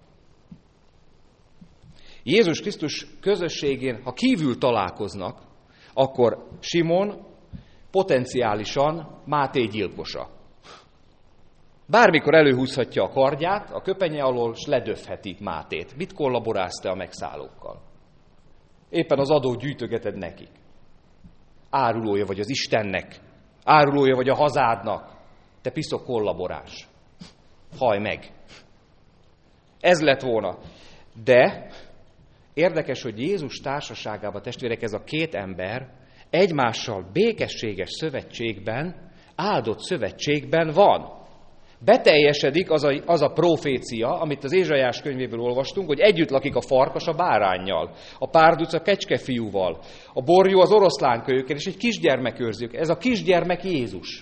Jézus Krisztus közösségén, ha kívül találkoznak, akkor Simon potenciálisan Máté gyilkosa. Bármikor előhúzhatja a kardját a köpenye alól, s ledöfheti Mátét. Mit kollaborálsz te a megszállókkal? Éppen az adót gyűjtögeted nekik. Árulója vagy az Istennek, árulója vagy a hazádnak. Te piszok kollaborás. Hajj meg! Ez lett volna. De érdekes, hogy Jézus társaságában, testvérek, ez a két ember egymással békességes szövetségben, áldott szövetségben van. Beteljesedik az a, az a profécia, amit az Ézsaiás könyvéből olvastunk, hogy együtt lakik a farkas a báránnyal, a párduc a kecskefiúval, a borjú az oroszlánkölyökkel, és egy kisgyermek őrzik. Ez a kisgyermek Jézus,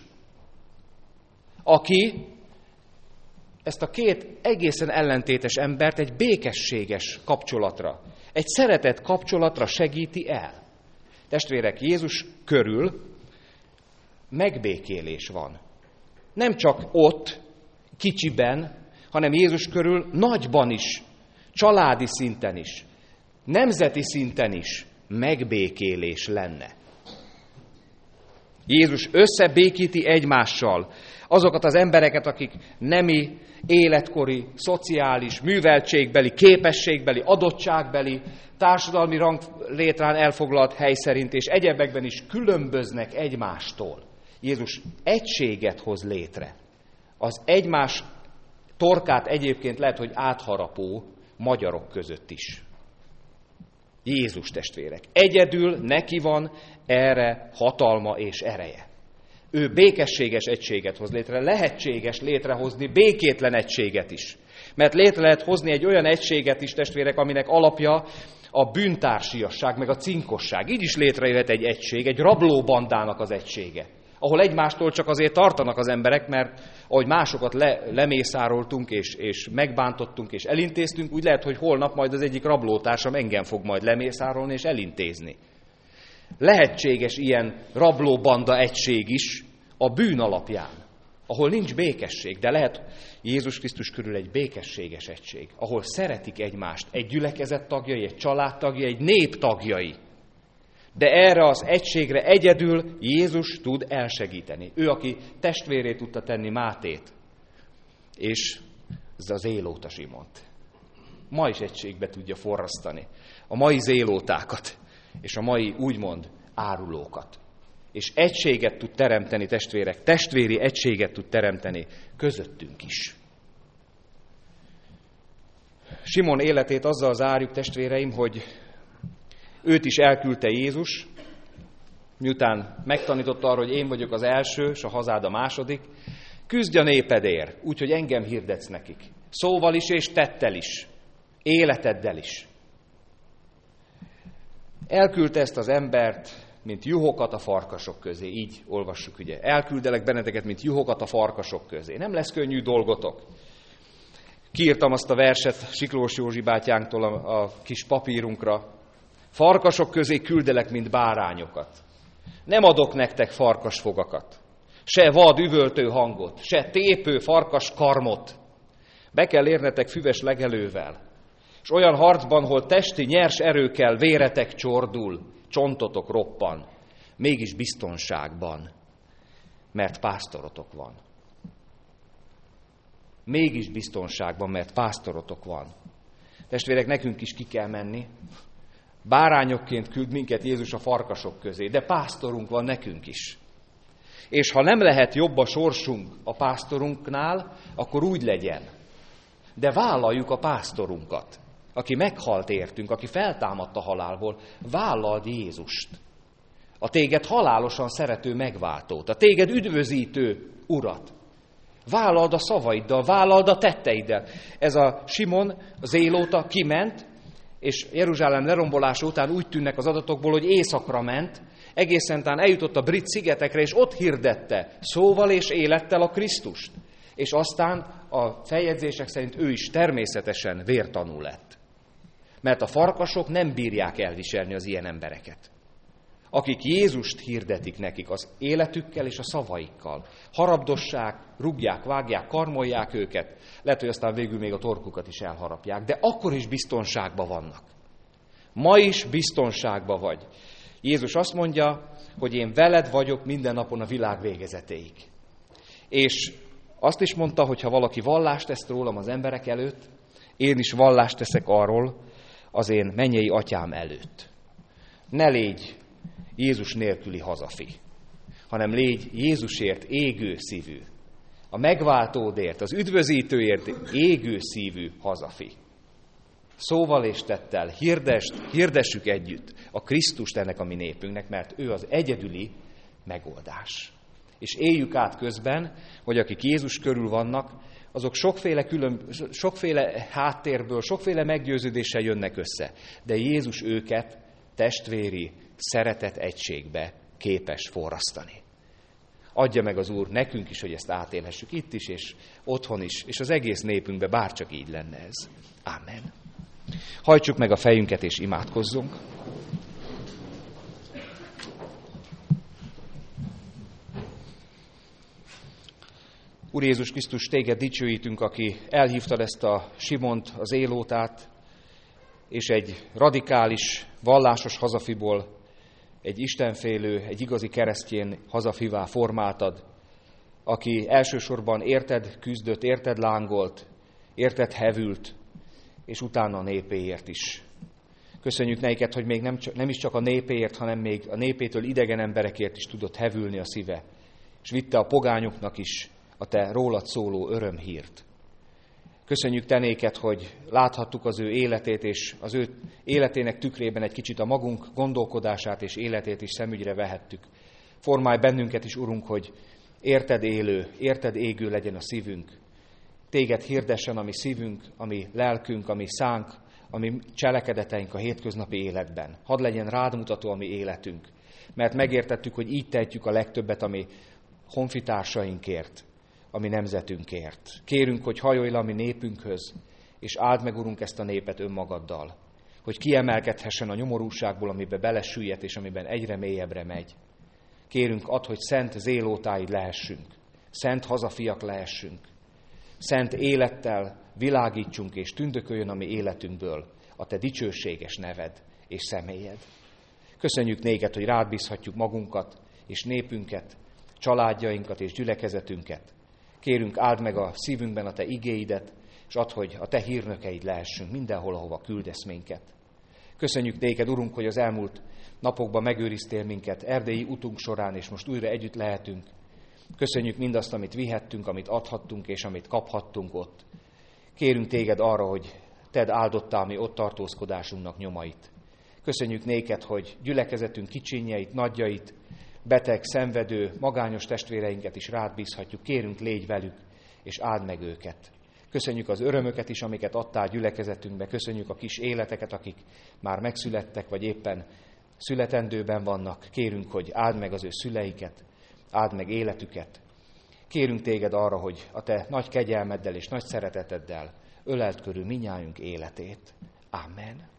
aki ezt a két egészen ellentétes embert egy békességes kapcsolatra, egy szeretett kapcsolatra segíti el. Testvérek, Jézus körül megbékélés van. Nem csak ott, kicsiben, hanem Jézus körül nagyban is, családi szinten is, nemzeti szinten is megbékélés lenne. Jézus összebékíti egymással azokat az embereket, akik nemi, életkori, szociális, műveltségbeli, képességbeli, adottságbeli, társadalmi ranglétrán elfoglalt hely szerint, és egyebekben is különböznek egymástól. Jézus egységet hoz létre. Az egymás torkát egyébként lehet, hogy átharapó magyarok között is. Jézus, testvérek, egyedül neki van erre hatalma és ereje. Ő békességes egységet hoz létre, lehetséges létrehozni békétlen egységet is. Mert létre lehet hozni egy olyan egységet is, testvérek, aminek alapja a bűntársiasság, meg a cinkosság. Így is létrejöhet egy egység, egy rablóbandának az egysége, ahol egymástól csak azért tartanak az emberek, mert ahogy másokat le, lemészároltunk, és, és megbántottunk, és elintéztünk, úgy lehet, hogy holnap majd az egyik rablótársam engem fog majd lemészárolni és elintézni. Lehetséges ilyen rablóbanda egység is a bűn alapján, ahol nincs békesség, de lehet Jézus Krisztus körül egy békességes egység, ahol szeretik egymást, egy gyülekezet tagjai, egy család tagjai, egy nép tagjai. De erre az egységre egyedül Jézus tud elsegíteni. Ő, aki testvéré tudta tenni Mátét, és ez az zélóta Simont. Ma is egységbe tudja forrasztani a mai zélótákat, és a mai úgymond árulókat. És egységet tud teremteni, testvérek, testvéri egységet tud teremteni közöttünk is. Simon életét azzal zárjuk, testvéreim, hogy őt is elküldte Jézus, miután megtanította arra, hogy én vagyok az első, és a hazád a második. Küzdj a népedért, úgyhogy engem hirdetsz nekik. Szóval is és tettel is, életeddel is. Elküldte ezt az embert, mint juhokat a farkasok közé. Így olvassuk, ugye. Elküldelek benneteket, mint juhokat a farkasok közé. Nem lesz könnyű dolgotok. Kiírtam azt a verset Siklós Józsi bátyánktól a, a kis papírunkra. Farkasok közé küldelek, mint bárányokat. Nem adok nektek farkasfogakat, se vad üvöltő hangot, se tépő farkas karmot. Be kell érnetek füves legelővel, és olyan harcban, hol testi nyers erőkkel véretek csordul, csontotok roppan, mégis biztonságban, mert pásztorotok van. Mégis biztonságban, mert pásztorotok van. Testvérek, nekünk is ki kell menni. Bárányokként küld minket Jézus a farkasok közé, de pásztorunk van nekünk is. És ha nem lehet jobb a sorsunk a pásztorunknál, akkor úgy legyen. De vállaljuk a pásztorunkat, aki meghalt értünk, aki feltámadt a halálból, vállald Jézust. A téged halálosan szerető megváltót, a téged üdvözítő urat. Vállald a szavaiddal, vállald a tetteiddel. Ez a Simon, az zélóta kiment, és Jeruzsálem lerombolása után úgy tűnnek az adatokból, hogy északra ment, egészen tán eljutott a brit szigetekre, és ott hirdette szóval és élettel a Krisztust. És aztán a feljegyzések szerint ő is természetesen vértanú lett. Mert a farkasok nem bírják elviselni az ilyen embereket, akik Jézust hirdetik nekik az életükkel és a szavaikkal. Harabdossák, rúgják, vágják, karmolják őket, lehet, hogy aztán végül még a torkukat is elharapják, de akkor is biztonságban vannak. Ma is biztonságban vagy. Jézus azt mondja, hogy én veled vagyok minden napon a világ végezetéig. És azt is mondta, hogy ha valaki vallást tesz rólam az emberek előtt, én is vallást teszek arról az én mennyei atyám előtt. Ne légy Jézus nélküli hazafi, hanem légy Jézusért égő szívű, a megváltódért, az üdvözítőért égő szívű hazafi. Szóval és tettel hirdest, hirdessük együtt a Krisztust ennek a mi népünknek, mert ő az egyedüli megoldás. És éljük át közben, hogy akik Jézus körül vannak, azok sokféle, külön, sokféle háttérből, sokféle meggyőződéssel jönnek össze. De Jézus őket testvéri szeretet egységbe képes forrasztani. Adja meg az Úr nekünk is, hogy ezt átélhessük itt is, és otthon is, és az egész népünkbe bárcsak így lenne ez. Amen. Hajtsuk meg a fejünket, és imádkozzunk. Úr Jézus Krisztus, téged dicsőítünk, aki elhívtad ezt a Simont, az élótát, és egy radikális, vallásos hazafiból egy istenfélő, egy igazi keresztjén hazafivá formáltad, aki elsősorban érted küzdött, érted lángolt, érted hevült, és utána a népéért is. Köszönjük neked, hogy még nem, nem is csak a népéért, hanem még a népétől idegen emberekért is tudott hevülni a szíve, és vitte a pogányoknak is a te rólad szóló örömhírt. Köszönjük te néked, hogy láthattuk az ő életét, és az ő életének tükrében egy kicsit a magunk gondolkodását és életét is szemügyre vehettük. Formálj bennünket is, Urunk, hogy érted élő, érted égő legyen a szívünk. Téged hirdessen a mi szívünk, a mi lelkünk, a mi szánk, a mi cselekedeteink a hétköznapi életben. Hadd legyen rád mutató a mi életünk, mert megértettük, hogy így tehetjük a legtöbbet a mi honfitársainkért, a mi nemzetünkért. Kérünk, hogy hajolj le a mi népünkhöz, és áld meg, Urunk, ezt a népet önmagaddal, hogy kiemelkedhessen a nyomorúságból, amiben belesüllyedt, és amiben egyre mélyebbre megy. Kérünk, add, hogy szent zélótáid lehessünk, szent hazafiak lehessünk, szent élettel világítsunk, és tündököljön a mi életünkből a te dicsőséges neved és személyed. Köszönjük néked, hogy rád bízhatjuk magunkat, és népünket, családjainkat és gyülekezetünket. Kérünk, áld meg a szívünkben a te igéidet, és add, hogy a te hírnökeid lehessünk mindenhol, ahova küldesz minket. Köszönjük néked, Urunk, hogy az elmúlt napokban megőriztél minket erdélyi utunk során, és most újra együtt lehetünk. Köszönjük mindazt, amit vihettünk, amit adhattunk, és amit kaphattunk ott. Kérünk téged arra, hogy tedd áldottá mi ott tartózkodásunknak nyomait. Köszönjük néked, hogy gyülekezetünk kicsinyeit, nagyjait, beteg, szenvedő, magányos testvéreinket is rád bízhatjuk. Kérünk, légy velük, és áld meg őket. Köszönjük az örömöket is, amiket adtál gyülekezetünkbe. Köszönjük a kis életeket, akik már megszülettek, vagy éppen születendőben vannak. Kérünk, hogy áld meg az ő szüleiket, áld meg életüket. Kérünk téged arra, hogy a te nagy kegyelmeddel és nagy szereteteddel öleld körül minnyájunk életét. Amen.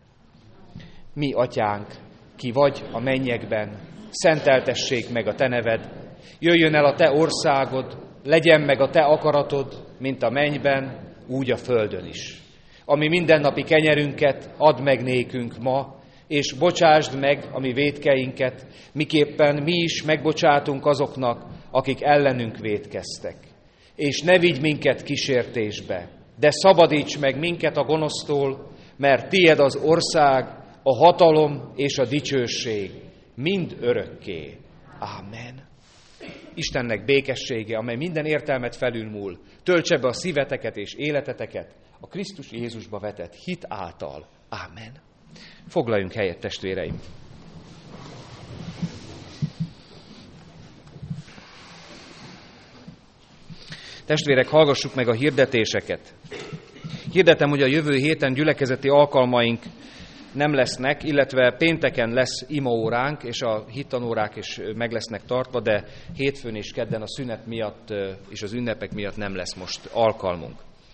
Mi, atyánk, ki vagy a mennyekben, szenteltessék meg a te neved, jöjjön el a te országod, legyen meg a te akaratod, mint a mennyben, úgy a földön is. Ami mindennapi kenyerünket add meg nékünk ma, és bocsásd meg a mi vétkeinket, miképpen mi is megbocsátunk azoknak, akik ellenünk vétkeztek. És ne vigy minket kísértésbe, de szabadíts meg minket a gonosztól, mert tied az ország, a hatalom és a dicsőség mind örökké. Ámen. Istennek békessége, amely minden értelmet felülmúl, töltse be a szíveteket és életeteket a Krisztus Jézusba vetett hit által. Ámen. Foglaljunk helyet, testvéreim! Testvérek, hallgassuk meg a hirdetéseket. Hirdetem, hogy a jövő héten gyülekezeti alkalmaink nem lesznek, illetve pénteken lesz imaóránk, és a hittanórák is meg lesznek tartva, de hétfőn és kedden a szünet miatt és az ünnepek miatt nem lesz most alkalmunk.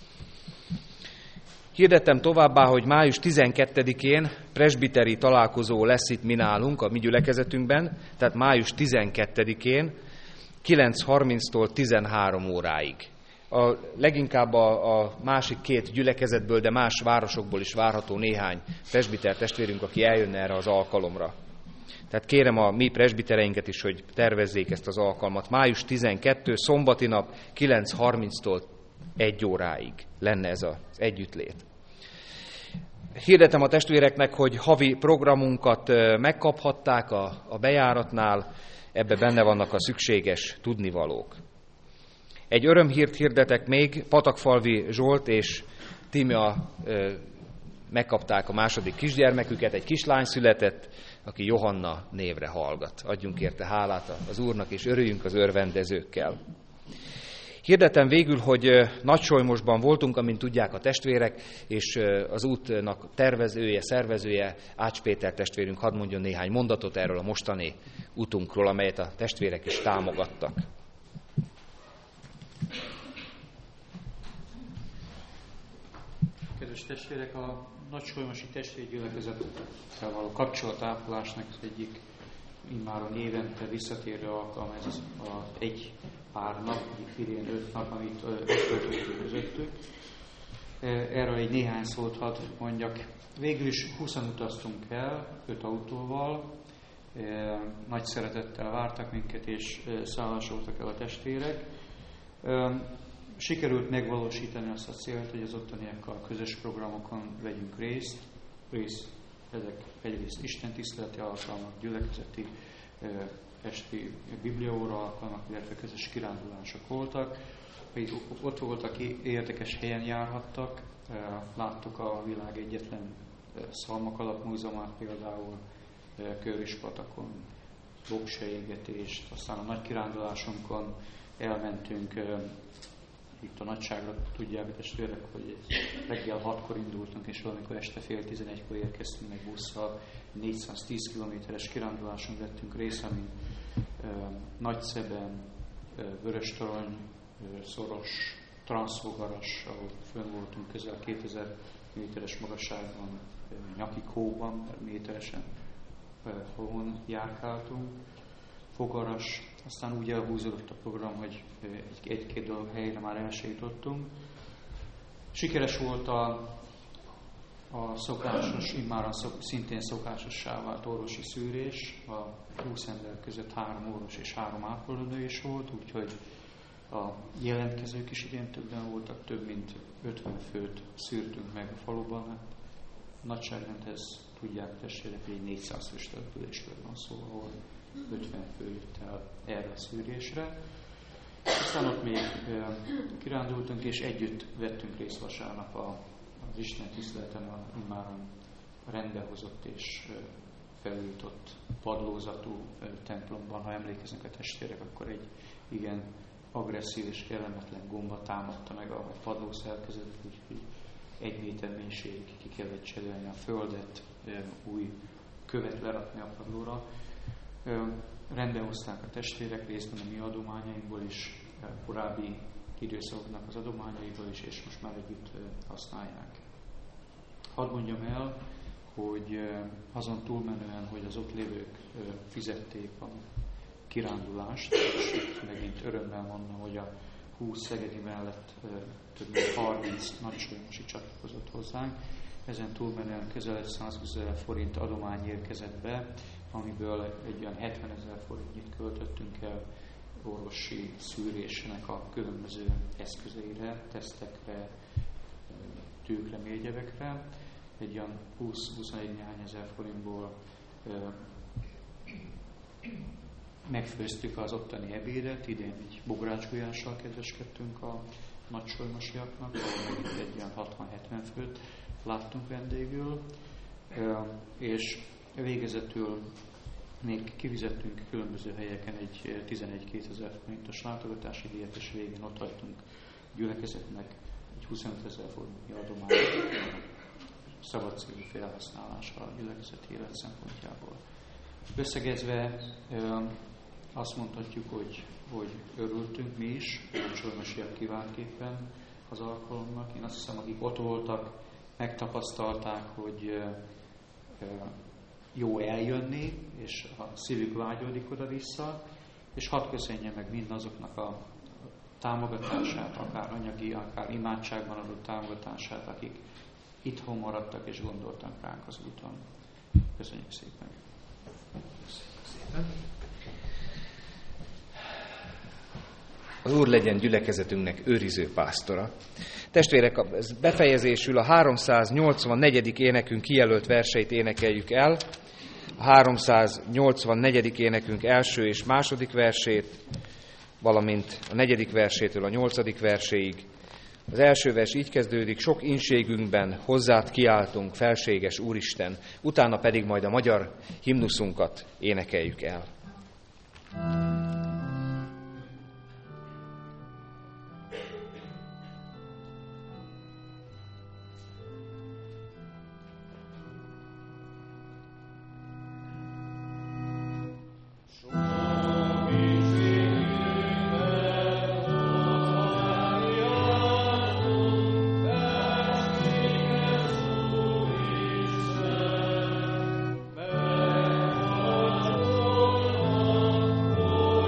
Hirdettem továbbá, hogy május tizenkettedikén presbiteri találkozó lesz itt mi nálunk, a mi gyülekezetünkben, tehát május tizenkettedikén kilenc harminctól tizenhárom óráig. A, leginkább a, a másik két gyülekezetből, de más városokból is várható néhány presbiter testvérünk, aki eljönne erre az alkalomra. Tehát kérem a mi presbitereinket is, hogy tervezzék ezt az alkalmat. május tizenkettedike, szombati nap, kilenc harminctól egy óráig lenne ez az együttlét. Hirdetem a testvéreknek, hogy havi programunkat megkaphatták a, a bejáratnál, ebbe benne vannak a szükséges tudnivalók. Egy örömhírt hirdetek még, Patakfalvi Zsolt és Tímea megkapták a második kisgyermeküket, egy kislány született, aki Johanna névre hallgat. Adjunk érte hálát az Úrnak, és örüljünk az örvendezőkkel. Hirdetem végül, hogy Nagysolymosban voltunk, amint tudják a testvérek, és az útnak tervezője, szervezője, Ács Péter testvérünk hadd mondjon néhány mondatot erről a mostani utunkról, amelyet a testvérek is támogattak. Kedves testvérek, a nagysolymosi testvérgyülekezettel való kapcsolatápolásnak az egyik immáron évente visszatérő alkalom, ez az egy pár nap, egy filén öt nap, amit ötöltünk közöttük. Erről egy néhány szót hadd mondjak. Végül is húszan utaztunk el, öt autóval, Nagy szeretettel vártak minket, és szállásoltak el a testvérek. Sikerült megvalósítani azt a célt, hogy az ottaniakkal közös programokon vegyünk részt. Rész, ezek egyrészt istentiszteleti alkalmak, gyülekezeti esti bibliaóra alkalmak, illetve közös kirándulások voltak. Ott voltak, érdekes helyen járhattak, láttuk a világ egyetlen szalmak alapmúzeumát például, Kőrispatakon, bogsejégetést, aztán a nagy kirándulásunkon elmentünk, itt a nagyságra tudják a testvérek, hogy reggel hatkor indultunk, és valamikor este fél tizenegykor érkeztünk meg busszal, négyszáztíz kilométeres kiránduláson vettünk részt, amin Nagyszeben, Vöröstorony, Szoros, Transzfogaras, ahol fönn voltunk közel kétezer méteres magasságban, Nyakikóban, méteresen hovon járkáltunk, Fogaras, aztán úgy elhúzódott a program, hogy egy-két dolog helyre már el se jutottunk. Sikeres volt a, a szokásos, immáron szok, szintén szokásossá vált orvosi szűrés, a húsz ember között három orvos és három ápolónő is volt, úgyhogy a jelentkezők is idén többen voltak, több mint ötven főt szűrtünk meg a faluban. Hát nagyságrendhez tudják testvérek, hogy egy négyszáz fős településről van szó, ahol ötven fő jött el erre a szűrésre. Aztán ott még e, kirándultunk, és együtt vettünk részt vasárnap a, az Isten tiszteleten, a immáron rendbehozott és e, felújított padlózatú e, templomban. Ha emlékeznek a testvérek, akkor egy igen agresszív és kellemetlen gomba támadta meg a padlószerkezetet, úgyhogy egy méter mélységig ki kellett cserélni a földet, e, új követ lerakni a padlóra. Rendbe hozták a testvérek részben a mi adományainkból is, korábbi időszakoknak az adományaiból is, és most már együtt használják. Hadd mondjam el, hogy azon túlmenően, hogy az ott lévők fizették a kirándulást, és megint örömmel mondom, hogy a húsz szegedi mellett több mint harminc nagysúlyosi csatlakozott hozzánk. Ezen túlmenően közel százhúszezer forint adomány érkezett be, amiből egy olyan hetvenezer forintnyit költöttünk el orvosi szűrésnek a különböző eszközeire, tesztekre, tűkre, mélyegyebekre. Egy olyan húsz-huszonegy néhány ezer forintból megfőztük az ottani ebédet, idén egy bográcsgulyással kedveskedtünk a nagysolymosiaknak, ahol megint egy olyan hatvan-hetven főt láttunk vendégül, és végezetül még kifizettünk különböző helyeken egy tizenegy-kétezer forintos látogatási díjat, és végén ott hagytunk gyülekezetnek egy huszonötezer forintnyi adományt szabad célú felhasználásra a gyülekezeti élet szempontjából. Összegezve azt mondhatjuk, hogy, hogy örültünk mi is, a csolymosiak kiváltképpen az alkalomnak. Én azt hiszem, akik ott voltak, megtapasztalták, hogy jó eljönni, és a szívük vágyódik oda-vissza, és hadd köszönjem meg mindazoknak a támogatását, akár anyagi, akár imádságban adott támogatását, akik itthon maradtak és gondoltak ránk az úton. Köszönjük szépen! Az Úr legyen gyülekezetünknek őriző pásztora. Testvérek, befejezésül a háromszáznyolcvannegyedik énekünk kijelölt verseit énekeljük el. A háromszáznyolcvannegyedik énekünk első és második versét, valamint a negyedik versétől a nyolcadik verséig. Az első vers így kezdődik: sok ínségünkben hozzád kiáltunk, felséges Úristen, utána pedig majd a magyar himnuszunkat énekeljük el. Oh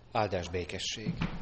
Áldás békesség!